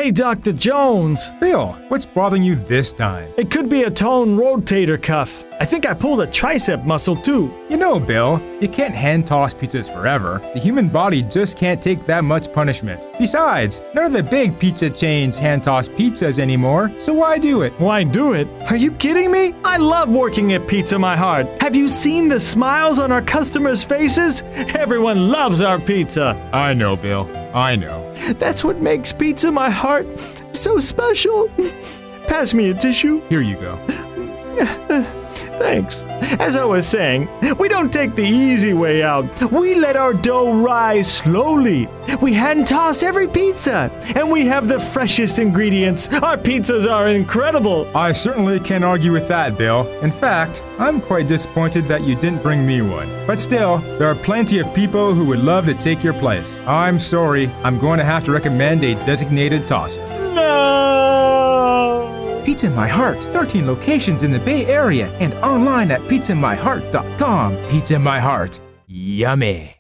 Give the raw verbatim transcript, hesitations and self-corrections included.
Hey, Doctor Jones. Bill, what's bothering you this time? It could be a tone rotator cuff. I think I pulled a tricep muscle too. You know, Bill, you can't hand-toss pizzas forever. The human body just can't take that much punishment. Besides, none of the big pizza chains hand-toss pizzas anymore, so why do it? Why do it? Are you kidding me? I love working at Pizza My Heart. Have you seen the smiles on our customers' faces? Everyone loves our pizza. I know, Bill. I know. That's what makes Pizza My Heart so special. Pass me a tissue. Here you go. Thanks. As I was saying, we don't take the easy way out. We let our dough rise slowly. We hand toss every pizza, and we have the freshest ingredients. Our pizzas are incredible. I certainly can't argue with that, Bill. In fact, I'm quite disappointed that you didn't bring me one. But still, there are plenty of people who would love to take your place. I'm sorry, I'm going to have to recommend a designated tosser. No! Pizza My Heart, thirteen locations in the Bay Area and online at pizza my heart dot com. Pizza My Heart. Yummy.